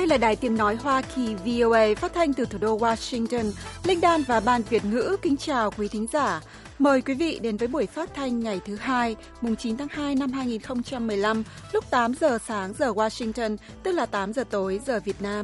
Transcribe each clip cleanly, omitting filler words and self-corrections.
là Đài Tiếng Nói Hoa Kỳ VOA phát thanh từ thủ đô Washington. Linh Đan và Ban Việt ngữ kính chào quý thính giả. Mời quý vị đến với buổi phát thanh ngày thứ Hai, mùng 9 tháng 2 năm 2015, lúc 8 giờ sáng giờ Washington, tức là 8 giờ tối giờ Việt Nam.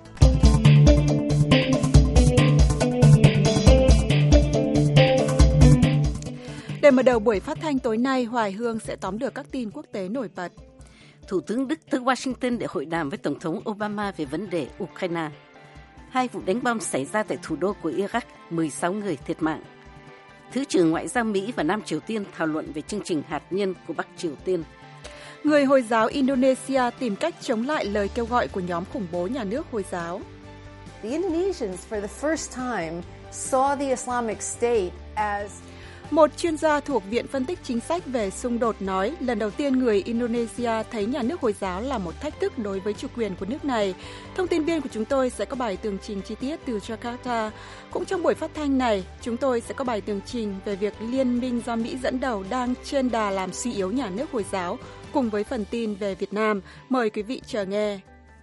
Để mở đầu buổi phát thanh tối nay, Hoài Hương sẽ tóm lược các tin quốc tế nổi bật. Thủ tướng Đức tới Washington để hội đàm với Tổng thống Obama về vấn đề Ukraine. 2 vụ đánh bom xảy ra tại thủ đô của Iraq, 16 người thiệt mạng. Thứ trưởng Ngoại giao Mỹ và Nam Triều Tiên thảo luận về chương trình hạt nhân của Bắc Triều Tiên. Người Hồi giáo Indonesia tìm cách chống lại lời kêu gọi của nhóm khủng bố nhà nước Hồi giáo. The Indonesians for the first time saw the Islamic State as Một chuyên gia thuộc Viện Phân tích Chính sách về xung đột nói lần đầu tiên người Indonesia thấy nhà nước Hồi giáo là một thách thức đối với chủ quyền của nước này. Thông tin viên của chúng tôi sẽ có bài tường trình chi tiết từ Jakarta. Cũng trong buổi phát thanh này, chúng tôi sẽ có bài tường trình về việc liên minh do Mỹ dẫn đầu đang trên đà làm suy yếu nhà nước Hồi giáo, cùng với phần tin về Việt Nam. Mời quý vị chờ nghe.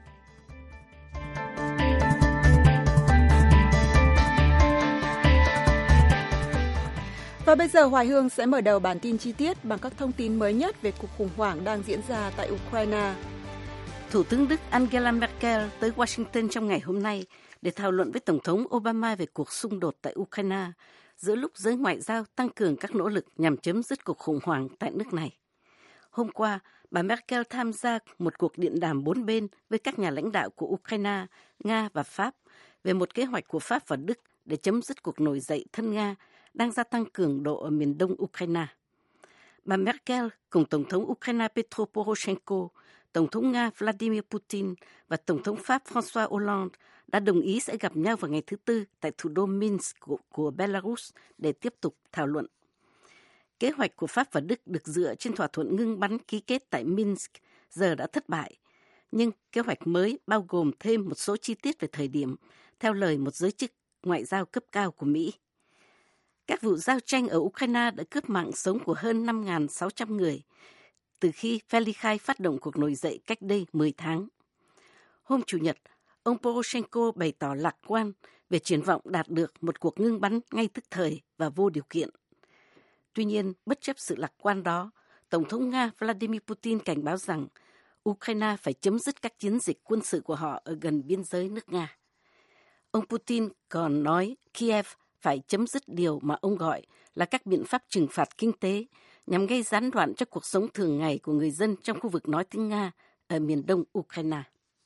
Và bây giờ Hoài Hương sẽ mở đầu bản tin chi tiết bằng các thông tin mới nhất về cuộc khủng hoảng đang diễn ra tại Ukraine. Thủ tướng Đức Angela Merkel tới Washington trong ngày hôm nay để thảo luận với Tổng thống Obama về cuộc xung đột tại Ukraine, giữa lúc giới ngoại giao tăng cường các nỗ lực nhằm chấm dứt cuộc khủng hoảng tại nước này. Hôm qua, bà Merkel tham gia một cuộc điện đàm 4 bên với các nhà lãnh đạo của Ukraine, Nga và Pháp về một kế hoạch của Pháp và Đức để chấm dứt cuộc nổi dậy thân Nga đang gia tăng cường độ ở miền đông Ukraine. Bà Merkel cùng Tổng thống Ukraine Petro Poroshenko, Tổng thống Nga Vladimir Putin và Tổng thống Pháp François Hollande đã đồng ý sẽ gặp nhau vào ngày thứ Tư tại thủ đô Minsk của Belarus để tiếp tục thảo luận. Kế hoạch của Pháp và Đức được dựa trên thỏa thuận ngưng bắn ký kết tại Minsk giờ đã thất bại, nhưng kế hoạch mới bao gồm thêm một số chi tiết về thời điểm, theo lời một giới chức ngoại giao cấp cao của Mỹ. Các vụ giao tranh ở Ukraine đã cướp mạng sống của hơn 5.600 người từ khi phe ly khai phát động cuộc nổi dậy cách đây 10 tháng. Hôm Chủ nhật, ông Poroshenko bày tỏ lạc quan về triển vọng đạt được một cuộc ngưng bắn ngay tức thời và vô điều kiện. Tuy nhiên, bất chấp sự lạc quan đó, Tổng thống Nga Vladimir Putin cảnh báo rằng Ukraine phải chấm dứt các chiến dịch quân sự của họ ở gần biên giới nước Nga. Ông Putin còn nói Kiev phải chấm dứt điều mà ông gọi là các biện pháp trừng phạt kinh tế nhằm gây gián đoạn cho cuộc sống thường ngày của người dân trong khu vực nói tiếng Nga ở miền đông Ukraine.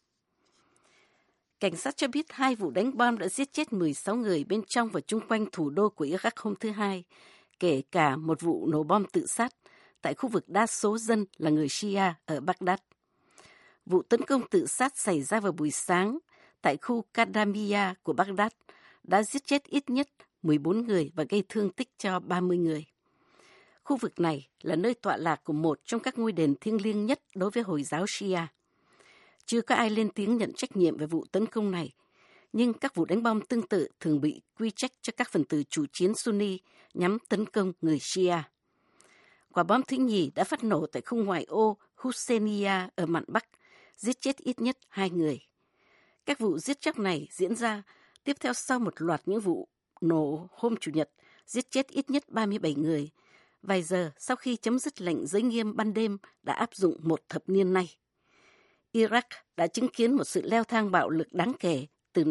Cảnh sát cho biết 2 vụ đánh bom đã giết chết 16 người bên trong và chung quanh thủ đô của Iraq hôm thứ Hai, kể cả một vụ nổ bom tự sát tại khu vực đa số dân là người Shia ở Baghdad. Vụ tấn công tự sát xảy ra vào buổi sáng tại khu Kadamiyah của Baghdad đã giết chết ít nhất 14 người và gây thương tích cho 30 người. Khu vực này là nơi tọa lạc của một trong các ngôi đền thiêng liêng nhất đối với Hồi giáo Shia. Chưa có ai lên tiếng nhận trách nhiệm về vụ tấn công này, nhưng các vụ đánh bom tương tự thường bị quy trách cho các phần tử chủ chiến Sunni nhắm tấn công người Shia. Quả bom thứ nhì đã phát nổ tại khu ngoại ô Husseiniya ở mạn Bắc, giết chết ít nhất 2 người. Các vụ giết chóc này diễn ra tiếp theo sau một loạt những vụ nổ hôm Chủ nhật, giết chết ít nhất 37 người, vài giờ sau khi chấm dứt lệnh giới nghiêm ban đêm đã áp dụng một thập niên nay. Iraq đã chứng kiến một sự leo thang bạo lực đáng kể từ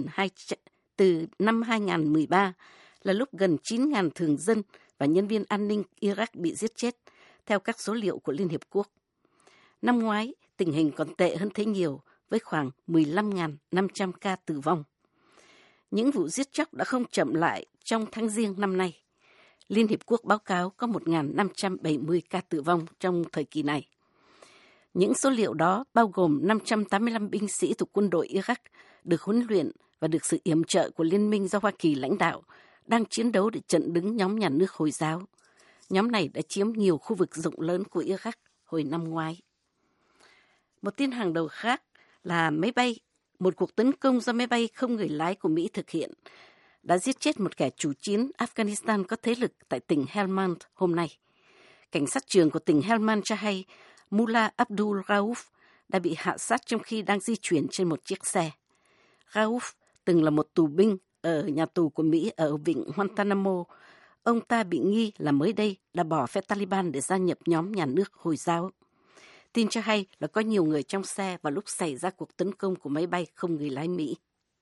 năm 2013, là lúc gần 9.000 thường dân và nhân viên an ninh Iraq bị giết chết, theo các số liệu của Liên Hiệp Quốc. Năm ngoái, tình hình còn tệ hơn thế nhiều, với khoảng 15.500 ca tử vong. Những vụ giết chóc đã không chậm lại trong tháng Giêng năm nay. Liên Hiệp Quốc báo cáo có 1.570 ca tử vong trong thời kỳ này. Những số liệu đó bao gồm 585 binh sĩ thuộc quân đội Iraq được huấn luyện và được sự yểm trợ của Liên minh do Hoa Kỳ lãnh đạo, đang chiến đấu để chặn đứng nhóm nhà nước Hồi giáo. Nhóm này đã chiếm nhiều khu vực rộng lớn của Iraq hồi năm ngoái. Một tin hàng đầu khác là một cuộc tấn công do máy bay không người lái của Mỹ thực hiện đã giết chết một kẻ chủ chiến Afghanistan có thế lực tại tỉnh Helmand hôm nay. Cảnh sát trưởng của tỉnh Helmand cho hay Mullah Abdul Rauf đã bị hạ sát trong khi đang di chuyển trên một chiếc xe. Rauf từng là một tù binh ở nhà tù của Mỹ ở vịnh Guantanamo. Ông ta bị nghi là mới đây đã bỏ phe Taliban để gia nhập nhóm nhà nước Hồi giáo. Tin cho hay là có nhiều người trong xe vào lúc xảy ra cuộc tấn công của máy bay không người lái Mỹ.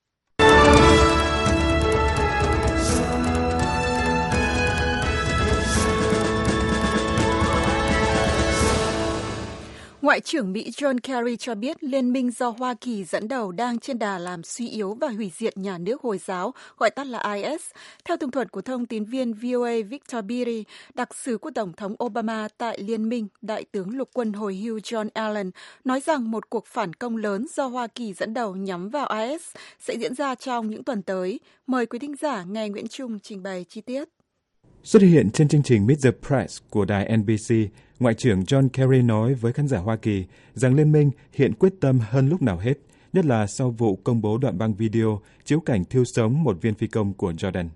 Ngoại trưởng Mỹ John Kerry cho biết Liên minh do Hoa Kỳ dẫn đầu đang trên đà làm suy yếu và hủy diệt nhà nước Hồi giáo, gọi tắt là IS. Theo tường thuật của thông tín viên VOA Victor Beatty, đặc sứ của Tổng thống Obama tại Liên minh, Đại tướng lục quân hồi hưu John Allen, nói rằng một cuộc phản công lớn do Hoa Kỳ dẫn đầu nhắm vào IS sẽ diễn ra trong những tuần tới. Mời quý thính giả nghe Nguyễn Trung trình bày chi tiết. Xuất hiện trên chương trình Meet the Press của đài NBC, Ngoại trưởng John Kerry nói với khán giả Hoa Kỳ rằng Liên minh hiện quyết tâm hơn lúc nào hết, nhất là sau vụ công bố đoạn băng video chiếu cảnh thiêu sống một viên phi công của Jordan.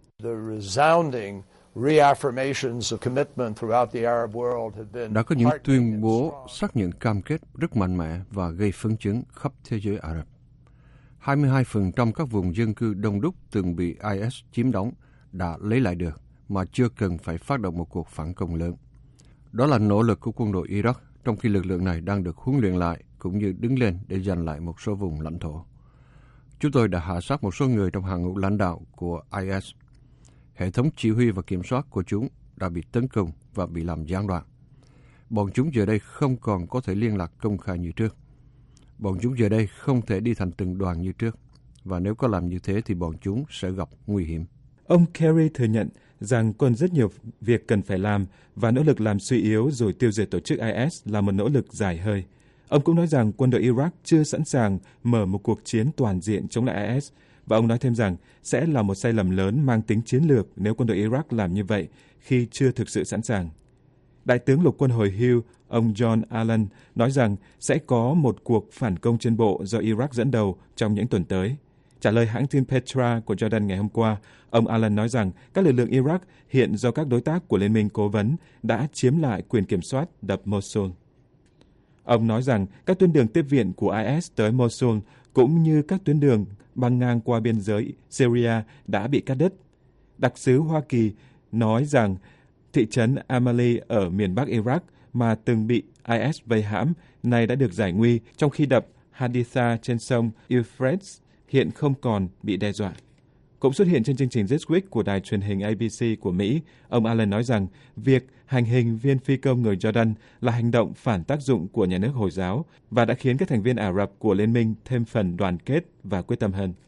Đã có những tuyên bố xác nhận cam kết rất mạnh mẽ và gây phấn chấn khắp thế giới Ả Rập. 22% các vùng dân cư đông đúc từng bị IS chiếm đóng đã lấy lại được mà chưa cần phải phát động một cuộc phản công lớn. Đó là nỗ lực của quân đội Iraq, trong khi lực lượng này đang được huấn luyện lại cũng như đứng lên để giành lại một số vùng lãnh thổ. Chúng tôi đã hạ sát một số người trong hàng ngũ lãnh đạo của IS. Hệ thống chỉ huy và kiểm soát của chúng đã bị tấn công và bị làm gián đoạn. Bọn chúng giờ đây không còn có thể liên lạc công khai như trước. Bọn chúng giờ đây không thể đi thành từng đoàn như trước. Và nếu có làm như thế thì bọn chúng sẽ gặp nguy hiểm. Ông Kerry thừa nhận rằng còn rất nhiều việc cần phải làm và nỗ lực làm suy yếu rồi tiêu diệt tổ chức IS là một nỗ lực dài hơi. Ông cũng nói rằng quân đội Iraq chưa sẵn sàng mở một cuộc chiến toàn diện chống lại IS và ông nói thêm rằng sẽ là một sai lầm lớn mang tính chiến lược nếu quân đội Iraq làm như vậy khi chưa thực sự sẵn sàng. Đại tướng lục quân hồi hưu ông John Allen nói rằng sẽ có một cuộc phản công trên bộ do Iraq dẫn đầu trong những tuần tới. Trả lời hãng tin Petra của Jordan ngày hôm qua, ông Allen nói rằng các lực lượng Iraq hiện do các đối tác của Liên minh cố vấn đã chiếm lại quyền kiểm soát đập Mosul. Ông nói rằng các tuyến đường tiếp viện của IS tới Mosul cũng như các tuyến đường băng ngang qua biên giới Syria đã bị cắt đứt. Đặc sứ Hoa Kỳ nói rằng thị trấn Amali ở miền Bắc Iraq mà từng bị IS vây hãm này đã được giải nguy, trong khi đập Haditha trên sông Euphrates hiện không còn bị đe dọa. Cũng xuất hiện trên chương trình This Week của đài truyền hình ABC của Mỹ, ông Allen nói rằng việc hành hình viên phi công người Jordan là hành động phản tác dụng của nhà nước Hồi giáo và đã khiến các thành viên Ả Rập của Liên minh thêm phần đoàn kết và quyết tâm hơn.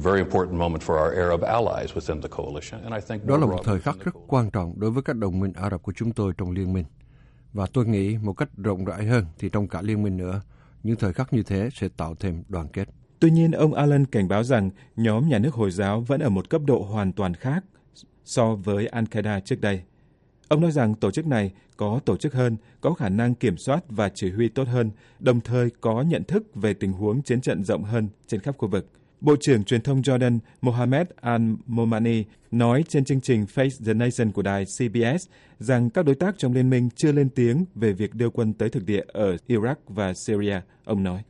Đó là một thời khắc rất quan trọng đối với các đồng minh Ả Rập của chúng tôi trong Liên minh. Và tôi nghĩ một cách rộng rãi hơn thì trong cả Liên minh nữa, những thời khắc như thế sẽ tạo thêm đoàn kết. Tuy nhiên, ông Allen cảnh báo rằng nhóm nhà nước Hồi giáo vẫn ở một cấp độ hoàn toàn khác so với Al-Qaeda trước đây. Ông nói rằng tổ chức này có tổ chức hơn, có khả năng kiểm soát và chỉ huy tốt hơn, đồng thời có nhận thức về tình huống chiến trận rộng hơn trên khắp khu vực. Bộ trưởng truyền thông Jordan Mohammed Al-Momani nói trên chương trình Face the Nation của đài CBS rằng các đối tác trong liên minh chưa lên tiếng về việc đưa quân tới thực địa ở Iraq và Syria. Ông nói.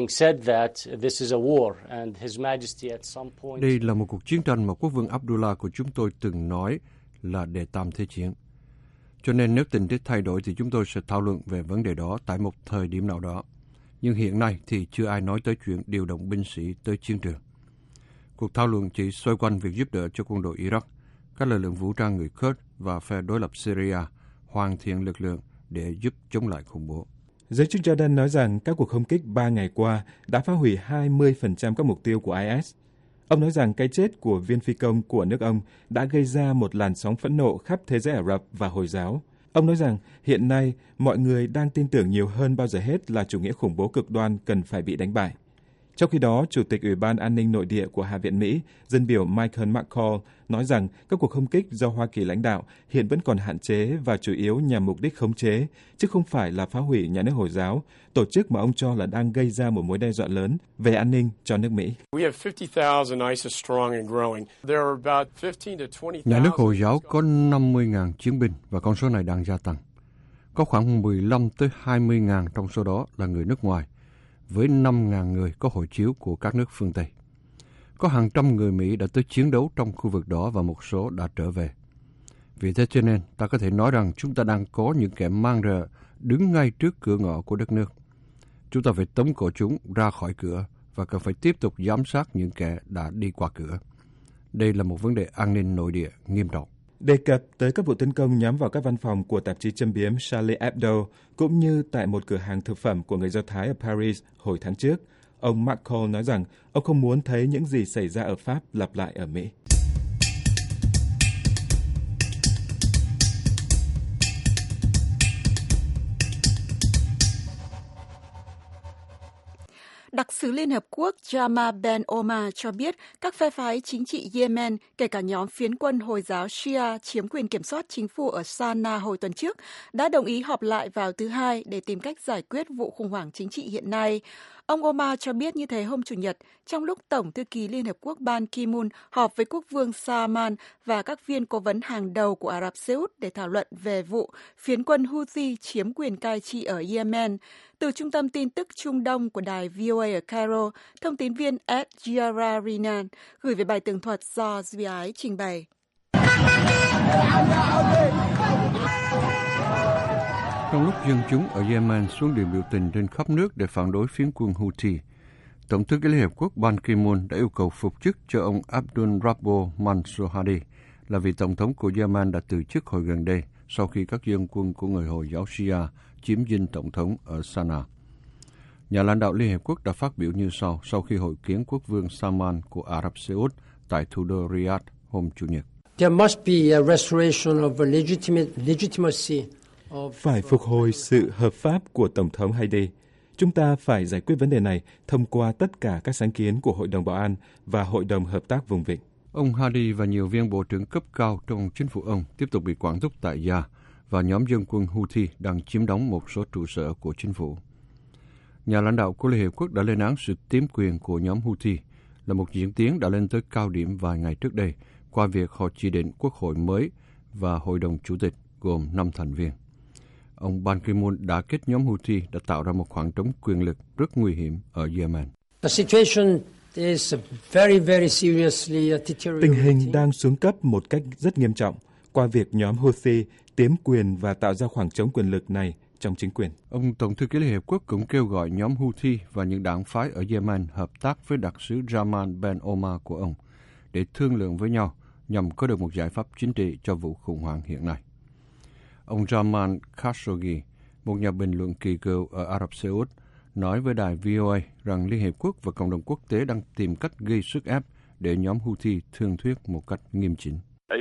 Đây là một cuộc chiến tranh mà quốc vương Abdullah của chúng tôi từng nói là đệ tam thế chiến. Cho nên nếu tình thế thay đổi thì chúng tôi sẽ thảo luận về vấn đề đó tại một thời điểm nào đó. Nhưng hiện nay thì chưa ai nói tới chuyện điều động binh sĩ tới chiến trường. Cuộc thảo luận chỉ xoay quanh việc giúp đỡ cho quân đội Iraq, các lực lượng vũ trang người Kurd và phe đối lập Syria hoàn thiện lực lượng để giúp chống lại khủng bố. Giới chức Jordan nói rằng các cuộc không kích 3 ngày qua đã phá hủy 20% các mục tiêu của IS. Ông nói rằng cái chết của viên phi công của nước ông đã gây ra một làn sóng phẫn nộ khắp thế giới Ả Rập và Hồi giáo. Ông nói rằng hiện nay mọi người đang tin tưởng nhiều hơn bao giờ hết là chủ nghĩa khủng bố cực đoan cần phải bị đánh bại. Trong khi đó, Chủ tịch Ủy ban An ninh Nội địa của Hạ viện Mỹ, dân biểu Michael McCaul, nói rằng các cuộc không kích do Hoa Kỳ lãnh đạo hiện vẫn còn hạn chế và chủ yếu nhằm mục đích khống chế, chứ không phải là phá hủy nhà nước Hồi giáo, tổ chức mà ông cho là đang gây ra một mối đe dọa lớn về an ninh cho nước Mỹ. Nhà nước Hồi giáo có 50.000 chiến binh và con số này đang gia tăng. Có khoảng 15 tới 20.000 trong số đó là người nước ngoài. với 5.000 người có hộ chiếu của các nước phương Tây. Có hàng trăm người Mỹ đã tới chiến đấu trong khu vực đó và một số đã trở về. Vì thế cho nên, ta có thể nói rằng chúng ta đang có những kẻ mang rợ đứng ngay trước cửa ngõ của đất nước. Chúng ta phải tống cổ chúng ra khỏi cửa và cần phải tiếp tục giám sát những kẻ đã đi qua cửa. Đây là một vấn đề an ninh nội địa nghiêm trọng. Đề cập tới các vụ tấn công nhắm vào các văn phòng của tạp chí châm biếm Charlie Hebdo, cũng như tại một cửa hàng thực phẩm của người Do Thái ở Paris hồi tháng trước, ông McCall nói rằng ông không muốn thấy những gì xảy ra ở Pháp lặp lại ở Mỹ. Đặc sứ Liên Hợp Quốc Jamal Ben Omar cho biết các phe phái chính trị Yemen, kể cả nhóm phiến quân Hồi giáo Shia chiếm quyền kiểm soát chính phủ ở Sanaa hồi tuần trước, đã đồng ý họp lại vào thứ Hai để tìm cách giải quyết vụ khủng hoảng chính trị hiện nay. Ông Omar cho biết như thế hôm Chủ nhật, trong lúc Tổng thư ký Liên Hợp Quốc Ban Ki-moon họp với Quốc vương Salman và các viên cố vấn hàng đầu của Ả Rập Xê Út để thảo luận về vụ phiến quân Houthi chiếm quyền cai trị ở Yemen. Từ Trung tâm tin tức Trung Đông của đài VOA ở Cairo, thông tín viên Ed Giararinan gửi về bài tường thuật do Duy Ái trình bày. Trong lúc dân chúng ở Yemen xuống đường biểu tình trên khắp nước để phản đối phiến quân Houthi, Tổng thư ký Liên Hợp Quốc Ban Ki-moon đã yêu cầu phục chức cho ông Abdul Rabbo Mansour Hadi là vị tổng thống của Yemen đã từ chức hồi gần đây sau khi các dân quân của người Hồi giáo Shia chiếm dinh tổng thống ở Sanaa. Nhà lãnh đạo Liên Hợp Quốc đã phát biểu như sau khi hội kiến quốc vương Salman của Ả Rập Xê Út tại thủ đô Riyadh hôm Chủ nhật. There must be a restoration of legitimacy. Phải phục hồi sự hợp pháp của Tổng thống Hadi. Chúng ta phải giải quyết vấn đề này thông qua tất cả các sáng kiến của Hội đồng Bảo an và Hội đồng Hợp tác Vùng Vịnh. Ông Hadi và nhiều viên bộ trưởng cấp cao trong chính phủ ông tiếp tục bị quản thúc tại gia và nhóm dân quân Houthi đang chiếm đóng một số trụ sở của chính phủ. Nhà lãnh đạo của Liên Hợp Quốc đã lên án sự tiếm quyền của nhóm Houthi là một diễn tiến đã lên tới cao điểm vài ngày trước đây qua việc họ chỉ định quốc hội mới và hội đồng chủ tịch gồm 5 thành viên. Ông Ban Ki-moon đã kết nhóm Houthi đã tạo ra một khoảng trống quyền lực rất nguy hiểm ở Yemen. Tình hình đang xuống cấp một cách rất nghiêm trọng qua việc nhóm Houthi tiếm quyền và tạo ra khoảng trống quyền lực này trong chính quyền. Ông Tổng thư ký Liên Hợp Quốc cũng kêu gọi nhóm Houthi và những đảng phái ở Yemen hợp tác với đặc sứ Jamal Ben Omar của ông để thương lượng với nhau nhằm có được một giải pháp chính trị cho vụ khủng hoảng hiện nay. Ông Jamal Khashoggi, một nhà bình luận kỳ cựu ở Ả Rập Xê Út, nói với đài VOA rằng Liên Hiệp Quốc và cộng đồng quốc tế đang tìm cách gây sức ép để nhóm Houthi thương thuyết một cách nghiêm chỉnh.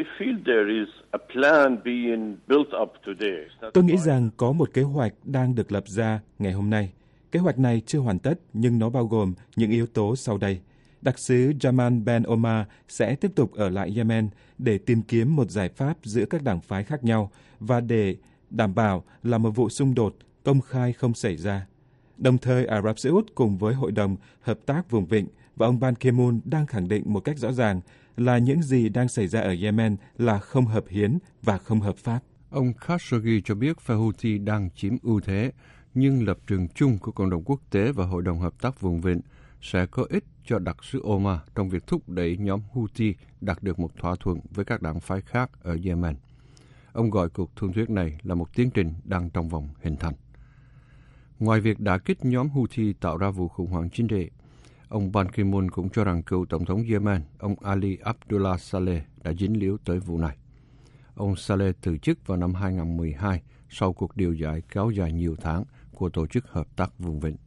Tôi nghĩ rằng có một kế hoạch đang được lập ra ngày hôm nay. Kế hoạch này chưa hoàn tất nhưng nó bao gồm những yếu tố sau đây. Đặc sứ Jamal Ben Omar sẽ tiếp tục ở lại Yemen để tìm kiếm một giải pháp giữa các đảng phái khác nhau và để đảm bảo là một vụ xung đột công khai không xảy ra. Đồng thời, Ả Rập Xê Út cùng với Hội đồng Hợp tác Vùng Vịnh và ông Ban Ki-moon đang khẳng định một cách rõ ràng là những gì đang xảy ra ở Yemen là không hợp hiến và không hợp pháp. Ông Khashoggi cho biết phe Houthi đang chiếm ưu thế, nhưng lập trường chung của cộng đồng quốc tế và Hội đồng Hợp tác Vùng Vịnh sẽ có ích cho đặc sứ Omar trong việc thúc đẩy nhóm Houthi đạt được một thỏa thuận với các đảng phái khác ở Yemen. Ông gọi cuộc thương thuyết này là một tiến trình đang trong vòng hình thành. Ngoài việc đả kích nhóm Houthi tạo ra vụ khủng hoảng chính trị, ông Ban Ki-moon cũng cho rằng cựu Tổng thống Yemen, ông Ali Abdullah Saleh đã dính líu tới vụ này. Ông Saleh từ chức vào năm 2012 sau cuộc điều giải kéo dài nhiều tháng của Tổ chức Hợp tác Vùng Vịnh.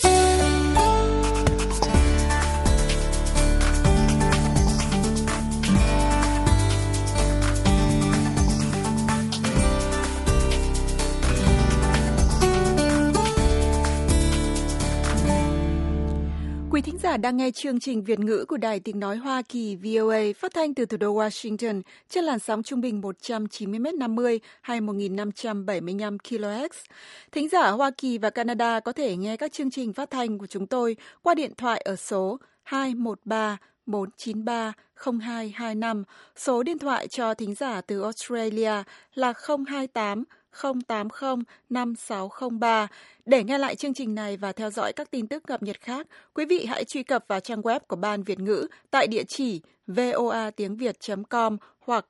Quý thính giả đang nghe chương trình Việt ngữ của Đài Tiếng Nói Hoa Kỳ VOA phát thanh từ thủ đô Washington trên làn sóng trung bình 190m50 hay 1575 kHz. Thính giả ở Hoa Kỳ và Canada có thể nghe các chương trình phát thanh của chúng tôi qua điện thoại ở số 213 493 0225. Số điện thoại cho thính giả từ Australia là 028 080 5603. Để nghe lại chương trình này và theo dõi các tin tức cập nhật khác, quý vị hãy truy cập vào trang web của Ban Việt ngữ tại địa chỉ voatiengviet.com hoặc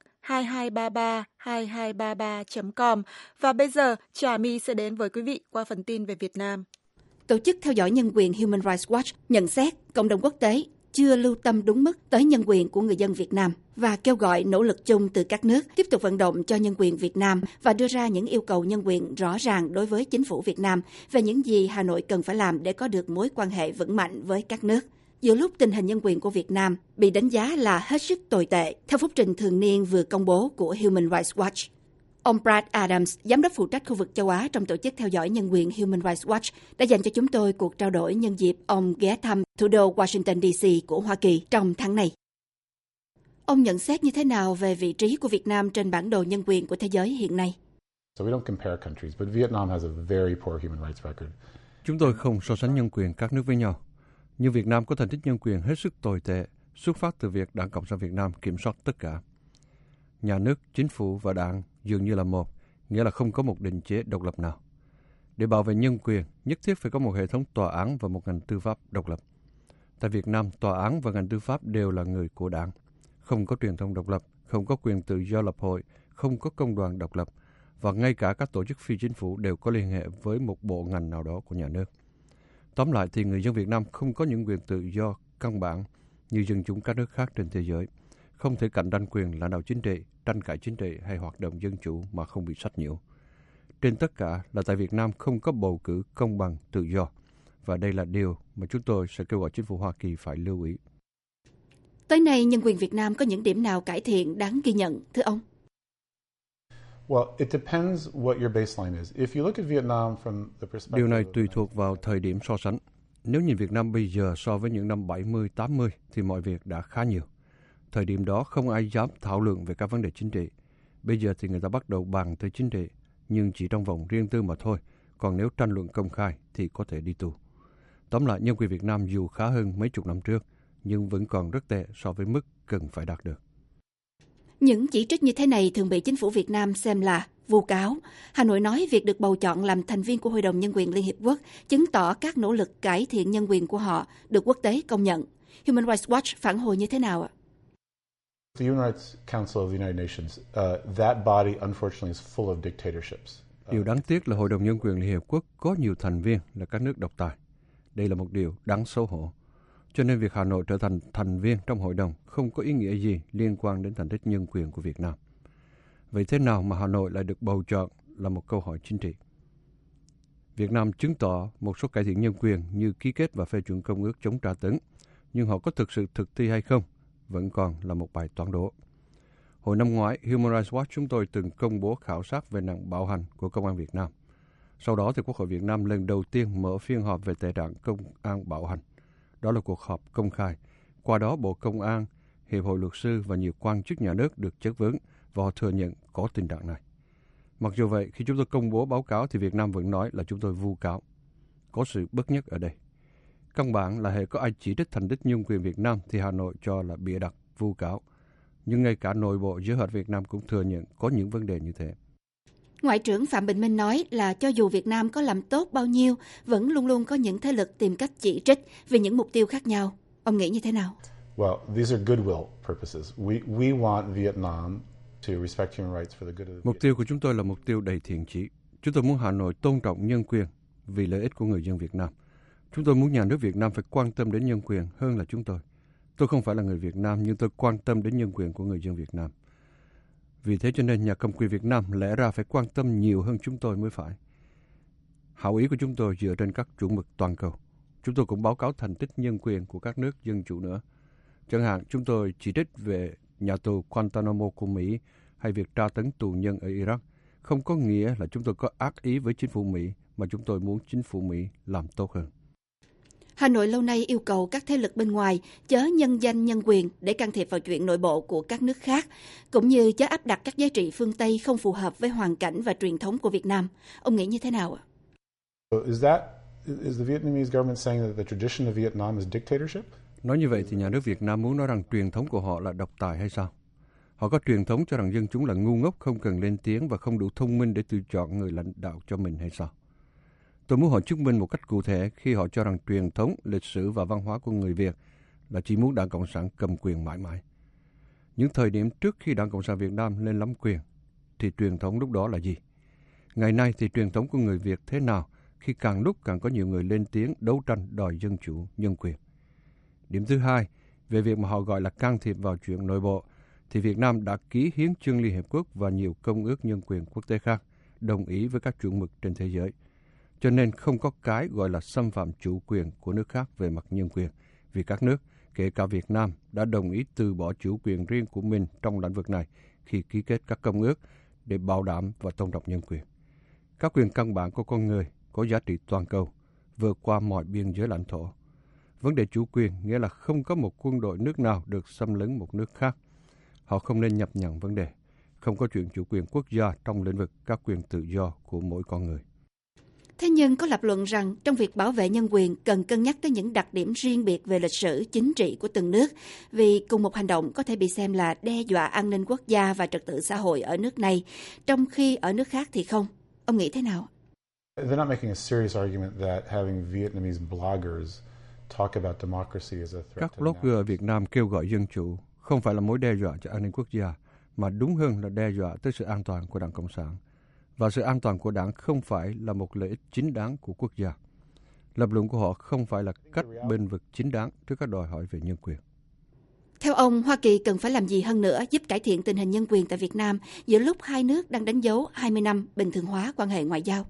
2233 và bây giờ Trà My sẽ đến với quý vị qua phần tin về Việt Nam. Tổ chức theo dõi nhân quyền Human Rights Watch nhận xét cộng đồng quốc tế chưa lưu tâm đúng mức tới nhân quyền của người dân Việt Nam và kêu gọi nỗ lực chung từ các nước tiếp tục vận động cho nhân quyền Việt Nam và đưa ra những yêu cầu nhân quyền rõ ràng đối với chính phủ Việt Nam về những gì Hà Nội cần phải làm để có được mối quan hệ vững mạnh với các nước. Giữa lúc tình hình nhân quyền của Việt Nam bị đánh giá là hết sức tồi tệ, theo phúc trình thường niên vừa công bố của Human Rights Watch, ông Brad Adams, giám đốc phụ trách khu vực châu Á trong tổ chức theo dõi nhân quyền Human Rights Watch, đã dành cho chúng tôi cuộc trao đổi nhân dịp ông ghé thăm thủ đô Washington DC của Hoa Kỳ trong tháng này. Ông nhận xét như thế nào về vị trí của Việt Nam trên bản đồ nhân quyền của thế giới hiện nay? Chúng tôi không so sánh nhân quyền các nước với nhau, nhưng Việt Nam có thành tích nhân quyền hết sức tồi tệ, xuất phát từ việc Đảng Cộng sản Việt Nam kiểm soát tất cả. Nhà nước, chính phủ và đảng dường như là một, nghĩa là không có một định chế độc lập nào. Để bảo vệ nhân quyền, nhất thiết phải có một hệ thống tòa án và một ngành tư pháp độc lập. Tại Việt Nam, tòa án và ngành tư pháp đều là người của đảng. Không có truyền thông độc lập, không có quyền tự do lập hội, không có công đoàn độc lập, và ngay cả các tổ chức phi chính phủ đều có liên hệ với một bộ ngành nào đó của nhà nước. Tóm lại thì người dân Việt Nam không có những quyền tự do căn bản như dân chúng các nước khác trên thế giới. Không thể cạnh tranh quyền lãnh đạo chính trị, tranh cãi chính trị hay hoạt động dân chủ mà không bị sách nhiễu. Trên tất cả là tại Việt Nam không có bầu cử công bằng tự do. Và đây là điều mà chúng tôi sẽ kêu gọi chính phủ Hoa Kỳ phải lưu ý. Tới nay, nhân quyền Việt Nam có những điểm nào cải thiện đáng ghi nhận, thưa ông? Điều này tùy thuộc vào thời điểm so sánh. Nếu nhìn Việt Nam bây giờ so với những năm 70, 80 thì mọi việc đã khá nhiều. Thời điểm đó không ai dám thảo luận về các vấn đề chính trị. Bây giờ thì người ta bắt đầu bàn tới chính trị, nhưng chỉ trong vòng riêng tư mà thôi. Còn nếu tranh luận công khai thì có thể đi tù. Tóm lại, nhân quyền Việt Nam dù khá hơn mấy chục năm trước, nhưng vẫn còn rất tệ so với mức cần phải đạt được. Những chỉ trích như thế này thường bị chính phủ Việt Nam xem là vu cáo. Hà Nội nói việc được bầu chọn làm thành viên của Hội đồng Nhân quyền Liên Hiệp Quốc chứng tỏ các nỗ lực cải thiện nhân quyền của họ được quốc tế công nhận. Human Rights Watch phản hồi như thế nào ạ? The Human Rights Council of the United Nations, that body unfortunately is full of dictatorships. Điều đáng tiếc là Hội đồng Nhân quyền Liên Hiệp Quốc có nhiều thành viên là các nước độc tài. Đây là một điều đáng xấu hổ. Cho nên việc Hà Nội trở thành thành viên trong hội đồng không có ý nghĩa gì liên quan đến thành tích nhân quyền của Việt Nam. Vậy thế nào mà Hà Nội lại được bầu chọn là một câu hỏi chính trị. Việt Nam chứng tỏ một số cải thiện nhân quyền như ký kết và phê chuẩn công ước chống tra tấn, nhưng họ có thực sự thực thi hay không vẫn còn là một bài toán đố. Hồi năm ngoái, Human Rights Watch chúng tôi từng công bố khảo sát về nạn bạo hành của Công an Việt Nam. Sau đó thì Quốc hội Việt Nam lần đầu tiên mở phiên họp về tệ trạng công an bạo hành. Đó là cuộc họp công khai. Qua đó, Bộ Công an, Hiệp hội Luật sư và nhiều quan chức nhà nước được chất vấn và họ thừa nhận có tình trạng này. Mặc dù vậy, khi chúng tôi công bố báo cáo thì Việt Nam vẫn nói là chúng tôi vu cáo. Có sự bất nhất ở đây. Căn bản là hễ có ai chỉ trích thành tích nhân quyền Việt Nam thì Hà Nội cho là bịa đặt, vu cáo. Nhưng ngay cả nội bộ giới họp Việt Nam cũng thừa nhận có những vấn đề như thế. Ngoại trưởng Phạm Bình Minh nói là cho dù Việt Nam có làm tốt bao nhiêu, vẫn luôn luôn có những thế lực tìm cách chỉ trích vì những mục tiêu khác nhau. Ông nghĩ như thế nào? Well, these are goodwill purposes. We want Vietnam to respect human rights for the good of the Mục tiêu của chúng tôi là mục tiêu đầy thiện chí. Chúng tôi muốn Hà Nội tôn trọng nhân quyền vì lợi ích của người dân Việt Nam. Chúng tôi muốn nhà nước Việt Nam phải quan tâm đến nhân quyền hơn là chúng tôi. Tôi không phải là người Việt Nam nhưng tôi quan tâm đến nhân quyền của người dân Việt Nam. Vì thế cho nên nhà cầm quyền Việt Nam lẽ ra phải quan tâm nhiều hơn chúng tôi mới phải. Hảo ý của chúng tôi dựa trên các chuẩn mực toàn cầu. Chúng tôi cũng báo cáo thành tích nhân quyền của các nước dân chủ nữa. Chẳng hạn chúng tôi chỉ trích về nhà tù Guantanamo của Mỹ hay việc tra tấn tù nhân ở Iraq. Không có nghĩa là chúng tôi có ác ý với chính phủ Mỹ mà chúng tôi muốn chính phủ Mỹ làm tốt hơn. Hà Nội lâu nay yêu cầu các thế lực bên ngoài chớ nhân danh nhân quyền để can thiệp vào chuyện nội bộ của các nước khác, cũng như chớ áp đặt các giá trị phương Tây không phù hợp với hoàn cảnh và truyền thống của Việt Nam. Ông nghĩ như thế nào ạ? Is the Vietnamese government saying that the tradition of Vietnam is dictatorship? Nói như vậy thì nhà nước Việt Nam muốn nói rằng truyền thống của họ là độc tài hay sao? Họ có truyền thống cho rằng dân chúng là ngu ngốc, không cần lên tiếng và không đủ thông minh để tự chọn người lãnh đạo cho mình hay sao? Tôi muốn họ chứng minh một cách cụ thể khi họ cho rằng truyền thống, lịch sử và văn hóa của người Việt là chỉ muốn Đảng Cộng sản cầm quyền mãi mãi. Những thời điểm trước khi Đảng Cộng sản Việt Nam lên nắm quyền, thì truyền thống lúc đó là gì? Ngày nay thì truyền thống của người Việt thế nào khi càng lúc càng có nhiều người lên tiếng đấu tranh đòi dân chủ, nhân quyền? Điểm thứ hai, về việc mà họ gọi là can thiệp vào chuyện nội bộ, thì Việt Nam đã ký hiến chương Liên Hiệp Quốc và nhiều công ước nhân quyền quốc tế khác, đồng ý với các chuẩn mực trên thế giới. Cho nên không có cái gọi là xâm phạm chủ quyền của nước khác về mặt nhân quyền, vì các nước, kể cả Việt Nam, đã đồng ý từ bỏ chủ quyền riêng của mình trong lĩnh vực này khi ký kết các công ước để bảo đảm và tôn trọng nhân quyền. Các quyền căn bản của con người có giá trị toàn cầu, vượt qua mọi biên giới lãnh thổ. Vấn đề chủ quyền nghĩa là không có một quân đội nước nào được xâm lấn một nước khác. Họ không nên nhập nhằng vấn đề. Không có chuyện chủ quyền quốc gia trong lĩnh vực các quyền tự do của mỗi con người. Thế nhưng có lập luận rằng trong việc bảo vệ nhân quyền cần cân nhắc tới những đặc điểm riêng biệt về lịch sử chính trị của từng nước, vì cùng một hành động có thể bị xem là đe dọa an ninh quốc gia và trật tự xã hội ở nước này, trong khi ở nước khác thì không. Ông nghĩ thế nào? They're not making a serious argument that having Vietnamese bloggers talk about democracy is a threat. Các blogger ở Việt Nam kêu gọi dân chủ không phải là mối đe dọa cho an ninh quốc gia, mà đúng hơn là đe dọa tới sự an toàn của Đảng Cộng sản. Và sự an toàn của đảng không phải là một lợi ích chính đáng của quốc gia. Lập luận của họ không phải là cách bênh vực chính đáng trước các đòi hỏi về nhân quyền. Theo ông, Hoa Kỳ cần phải làm gì hơn nữa giúp cải thiện tình hình nhân quyền tại Việt Nam giữa lúc hai nước đang đánh dấu 20 năm bình thường hóa quan hệ ngoại giao?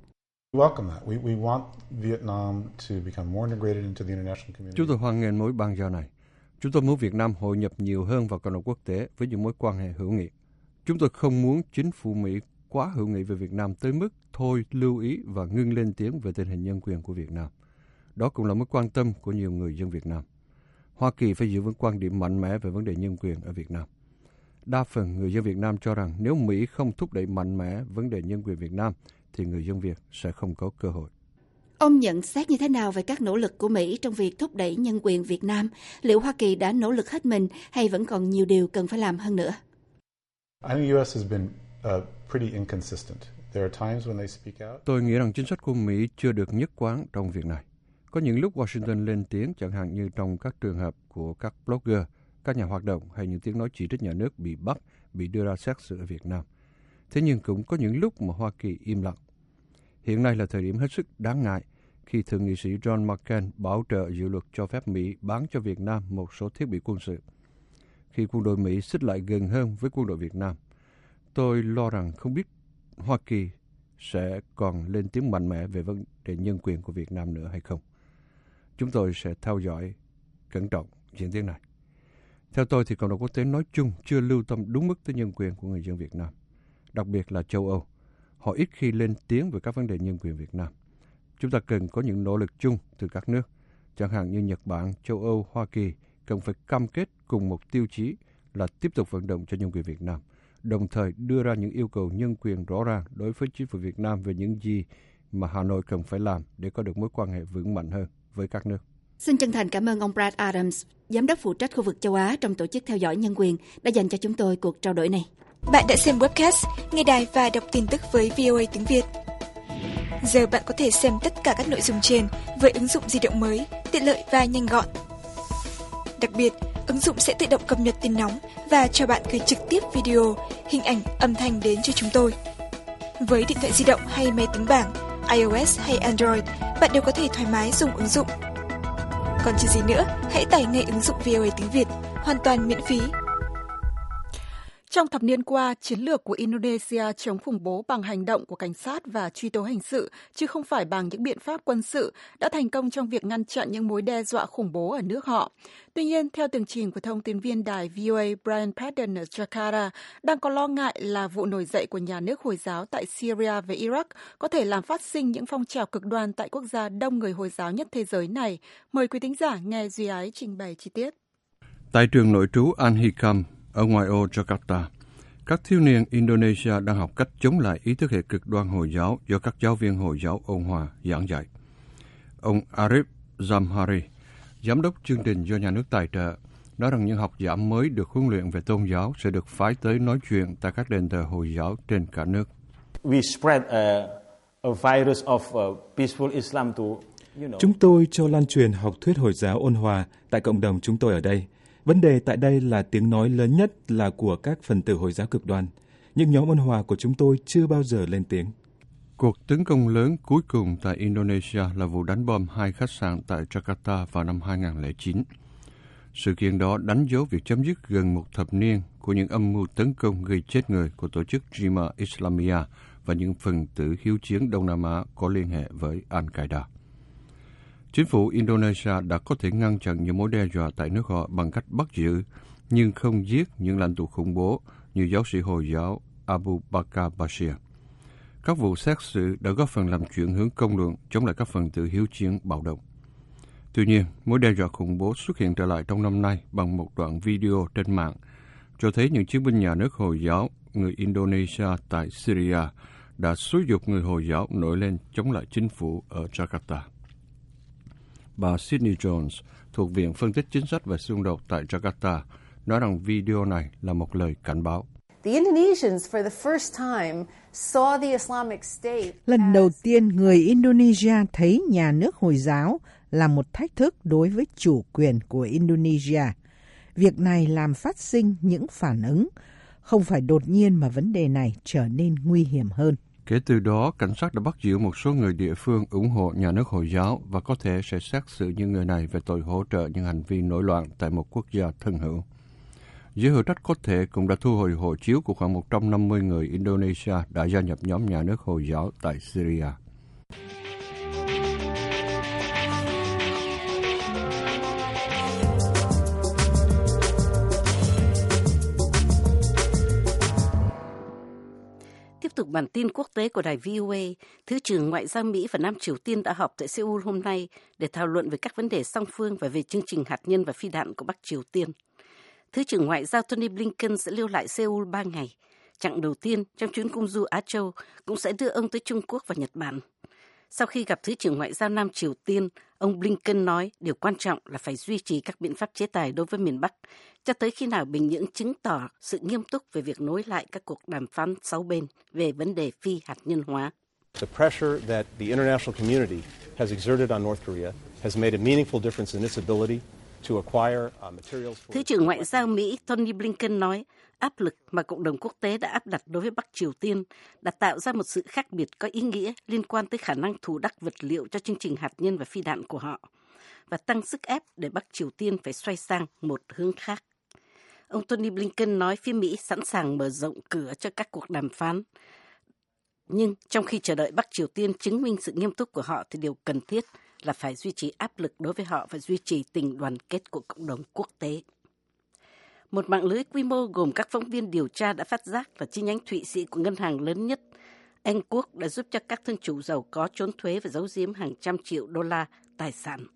Chúng tôi hoan nghênh mối bang giao này. Chúng tôi muốn Việt Nam hội nhập nhiều hơn vào cộng đồng quốc tế với những mối quan hệ hữu nghị. Chúng tôi không muốn chính phủ Mỹ quá hữu nghị về Việt Nam tới mức thôi lưu ý và ngưng lên tiếng về tình hình nhân quyền của Việt Nam. Đó cũng là mối quan tâm của nhiều người dân Việt Nam. Hoa Kỳ phải giữ vững quan điểm mạnh mẽ về vấn đề nhân quyền ở Việt Nam. Đa phần người dân Việt Nam cho rằng nếu Mỹ không thúc đẩy mạnh mẽ vấn đề nhân quyền Việt Nam, thì người dân Việt sẽ không có cơ hội. Ông nhận xét như thế nào về các nỗ lực của Mỹ trong việc thúc đẩy nhân quyền Việt Nam? Liệu Hoa Kỳ đã nỗ lực hết mình hay vẫn còn nhiều điều cần phải làm hơn nữa? Tôi nghĩ rằng chính sách của Mỹ chưa được nhất quán trong việc này. Có những lúc Washington lên tiếng, chẳng hạn như trong các trường hợp của các blogger, các nhà hoạt động hay những tiếng nói chỉ trích nhà nước bị bắt, bị đưa ra xét xử ở Việt Nam. Thế nhưng cũng có những lúc mà Hoa Kỳ im lặng. Hiện nay là thời điểm hết sức đáng ngại khi Thượng nghị sĩ John McCain bảo trợ dự luật cho phép Mỹ bán cho Việt Nam một số thiết bị quân sự. Khi quân đội Mỹ xích lại gần hơn với quân đội Việt Nam, tôi lo rằng không biết Hoa Kỳ sẽ còn lên tiếng mạnh mẽ về vấn đề nhân quyền của Việt Nam nữa hay không. Chúng tôi sẽ theo dõi cẩn trọng diễn tiến này. Theo tôi thì cộng đồng quốc tế nói chung chưa lưu tâm đúng mức tới nhân quyền của người dân Việt Nam, đặc biệt là châu Âu. Họ ít khi lên tiếng về các vấn đề nhân quyền Việt Nam. Chúng ta cần có những nỗ lực chung từ các nước, chẳng hạn như Nhật Bản, châu Âu, Hoa Kỳ, cần phải cam kết cùng một tiêu chí là tiếp tục vận động cho nhân quyền Việt Nam, đồng thời đưa ra những yêu cầu nhân quyền rõ ràng đối với chính phủ Việt Nam về những gì mà Hà Nội cần phải làm để có được mối quan hệ vững mạnh hơn với các nước. Xin chân thành cảm ơn ông Brad Adams, Giám đốc phụ trách khu vực châu Á trong Tổ chức Theo dõi Nhân quyền, đã dành cho chúng tôi cuộc trao đổi này. Bạn đã xem webcast, nghe đài và đọc tin tức với VOA tiếng Việt. Giờ bạn có thể xem tất cả các nội dung trên với ứng dụng di động mới, tiện lợi và nhanh gọn. Đặc biệt, ứng dụng sẽ tự động cập nhật tin nóng và cho bạn gửi trực tiếp video, hình ảnh, âm thanh đến cho chúng tôi. Với điện thoại di động hay máy tính bảng, iOS hay Android, bạn đều có thể thoải mái dùng ứng dụng. Còn chờ gì nữa, hãy tải ngay ứng dụng VOA tiếng Việt, hoàn toàn miễn phí. Trong thập niên qua, chiến lược của Indonesia chống khủng bố bằng hành động của cảnh sát và truy tố hình sự, chứ không phải bằng những biện pháp quân sự, đã thành công trong việc ngăn chặn những mối đe dọa khủng bố ở nước họ. Tuy nhiên, theo tường trình của thông tin viên đài VOA Brian Padden ở Jakarta, đang có lo ngại là vụ nổi dậy của nhà nước Hồi giáo tại Syria và Iraq có thể làm phát sinh những phong trào cực đoan tại quốc gia đông người Hồi giáo nhất thế giới này. Mời quý thính giả nghe Duy Ái trình bày chi tiết. Tại trường nội trú Al-Hikam ở ngoại ô Jakarta, các thiếu niên Indonesia đang học cách chống lại ý thức hệ cực đoan Hồi giáo do các giáo viên Hồi giáo ôn hòa giảng dạy. Ông Arif Zamhari, giám đốc chương trình do nhà nước tài trợ, nói rằng những học giả mới được huấn luyện về tôn giáo sẽ được phái tới nói chuyện tại các đền thờ Hồi giáo trên cả nước. We spread a virus of peaceful Islam to, Chúng tôi cho lan truyền học thuyết Hồi giáo ôn hòa tại cộng đồng chúng tôi ở đây. Vấn đề tại đây là tiếng nói lớn nhất là của các phần tử Hồi giáo cực đoan. Nhưng nhóm ôn hòa của chúng tôi chưa bao giờ lên tiếng. Cuộc tấn công lớn cuối cùng tại Indonesia là vụ đánh bom 2 khách sạn tại Jakarta vào năm 2009. Sự kiện đó đánh dấu việc chấm dứt gần một thập niên của những âm mưu tấn công gây chết người của tổ chức Jemaah Islamiyah và những phần tử hiếu chiến Đông Nam Á có liên hệ với Al-Qaeda. Chính phủ Indonesia đã có thể ngăn chặn những mối đe dọa tại nước họ bằng cách bắt giữ, nhưng không giết những lãnh tụ khủng bố như giáo sĩ Hồi giáo Abu Bakar Bashir. Các vụ xét xử đã góp phần làm chuyển hướng công luận chống lại các phần tử hiếu chiến bạo động. Tuy nhiên, mối đe dọa khủng bố xuất hiện trở lại trong năm nay bằng một đoạn video trên mạng, cho thấy những chiến binh nhà nước Hồi giáo, người Indonesia tại Syria, đã xúi giục người Hồi giáo nổi lên chống lại chính phủ ở Jakarta. Bà Sydney Jones, thuộc Viện Phân tích Chính sách và Xung đột tại Jakarta, nói rằng video này là một lời cảnh báo. The Indonesians, for the first time, saw the Islamic State. Lần đầu tiên, người Indonesia thấy nhà nước Hồi giáo là một thách thức đối với chủ quyền của Indonesia. Việc này làm phát sinh những phản ứng, không phải đột nhiên mà vấn đề này trở nên nguy hiểm hơn. Kể từ đó, cảnh sát đã bắt giữ một số người địa phương ủng hộ nhà nước Hồi giáo và có thể sẽ xét xử những người này về tội hỗ trợ những hành vi nổi loạn tại một quốc gia thân hữu. Giới hữu trách có thể cũng đã thu hồi hộ chiếu của khoảng 150 người Indonesia đã gia nhập nhóm nhà nước Hồi giáo tại Syria. Tiếp tục bản tin quốc tế của đài VOA, Thứ trưởng Ngoại giao Mỹ và Nam Triều Tiên đã họp tại Seoul hôm nay để thảo luận về các vấn đề song phương và về chương trình hạt nhân và phi đạn của Bắc Triều Tiên. Thứ trưởng Ngoại giao Tony Blinken sẽ lưu lại Seoul 3 ngày. Chặng đầu tiên trong chuyến công du Á Châu cũng sẽ đưa ông tới Trung Quốc và Nhật Bản. Sau khi gặp Thứ trưởng Ngoại giao Nam Triều Tiên, ông Blinken nói điều quan trọng là phải duy trì các biện pháp chế tài đối với miền Bắc, cho tới khi nào Bình Nhưỡng chứng tỏ sự nghiêm túc về việc nối lại các cuộc đàm phán 6 bên về vấn đề phi hạt nhân hóa. The pressure that the international community has exerted on North Korea has made a meaningful difference in its ability to acquire materials for... Thứ trưởng Ngoại giao Mỹ Tony Blinken nói, áp lực mà cộng đồng quốc tế đã áp đặt đối với Bắc Triều Tiên đã tạo ra một sự khác biệt có ý nghĩa liên quan tới khả năng thủ đắc vật liệu cho chương trình hạt nhân và phi đạn của họ, và tăng sức ép để Bắc Triều Tiên phải xoay sang một hướng khác. Ông Tony Blinken nói phía Mỹ sẵn sàng mở rộng cửa cho các cuộc đàm phán. Nhưng trong khi chờ đợi Bắc Triều Tiên chứng minh sự nghiêm túc của họ thì điều cần thiết là phải duy trì áp lực đối với họ và duy trì tình đoàn kết của cộng đồng quốc tế. Một mạng lưới quy mô gồm các phóng viên điều tra đã phát giác là chi nhánh Thụy Sĩ của ngân hàng lớn nhất Anh Quốc đã giúp cho các thân chủ giàu có trốn thuế và giấu giếm hàng trăm triệu đô la tài sản.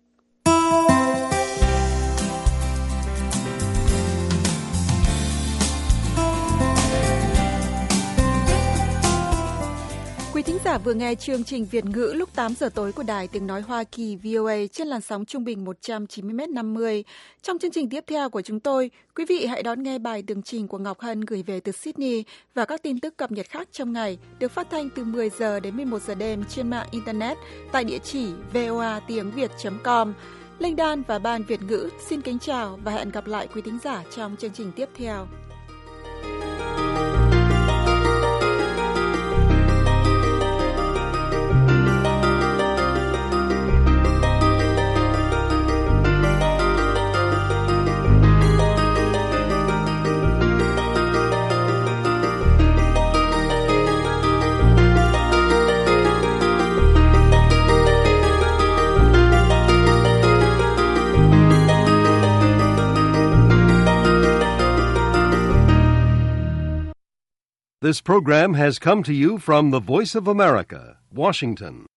Quý thính giả vừa nghe chương trình Việt ngữ lúc 8 giờ tối của Đài Tiếng Nói Hoa Kỳ VOA trên làn sóng trung bình 190m50. Trong chương trình tiếp theo của chúng tôi, quý vị hãy đón nghe bài tường trình của Ngọc Hân gửi về từ Sydney và các tin tức cập nhật khác trong ngày được phát thanh từ 10 giờ đến 11 giờ đêm trên mạng Internet tại địa chỉ voatiengviet.com. Linh Đan và Ban Việt ngữ xin kính chào và hẹn gặp lại quý thính giả trong chương trình tiếp theo. This program has come to you from the Voice of America, Washington.